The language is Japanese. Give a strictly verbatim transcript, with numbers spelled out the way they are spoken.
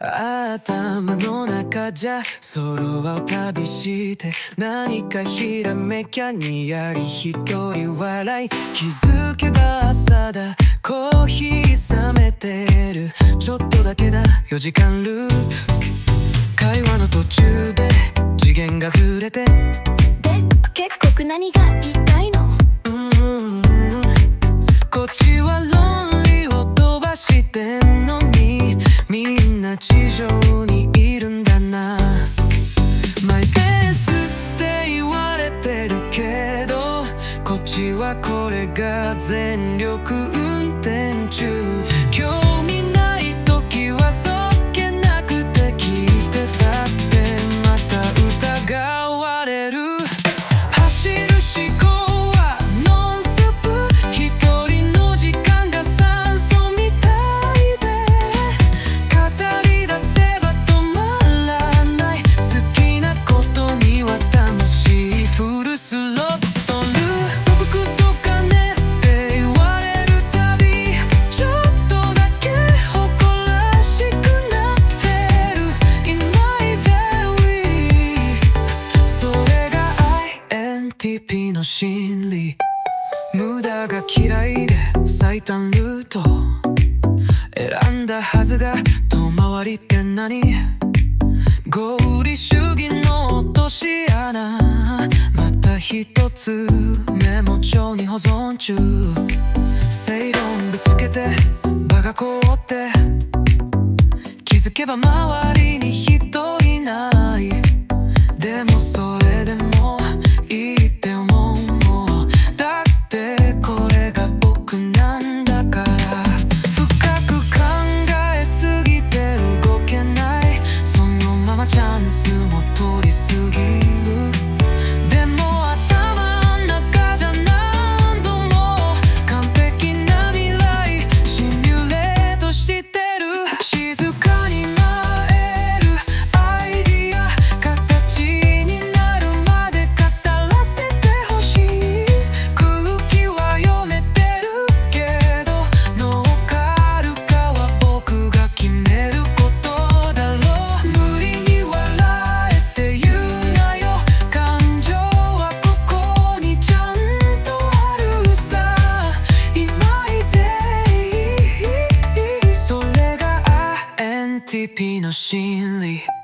頭の中じゃソロワを旅して何かひらめきゃにやり一人笑い気づけば朝だコーヒー冷めてるちょっとだけだよじかんループ会話の途中で次元がずれてで結局何が言いたいのうんこっちは論理を飛ばしてんのにみんな地上にいるんだなマイペースって言われてるけどこっちはこれが全力運転中興味ない時はそっけなくて聞いてたってまた疑われる走る思考はノンストップ一人の時間が酸素みたいで語り出せば止まらない好きなことには魂フルスロットル僕とかねって言われるたびちょっとだけ誇らしくなってる In my theory それが アイエヌティーピー の心理無駄が嫌いで最短ルート選んだはずが遠回りって何合理主義の落とし穴また一つメモ帳に保存中正論ぶつけて場が凍って気づけば周りに人いないでもそれでもいいって思うもうだってこれが僕なんだから深く考えすぎて動けないそのままチャンスも通り過ぎるでも頭の中じゃ何度も完璧な未来シミュレートしてる静かになえるアイディア形になるまで語らせてほしい空気は読めてるけどノーカルかは僕が決めることだろう無理に笑えって言うなよ感情はここにちゃんとあるさ今いていいそれが アイエヌティーピー の心理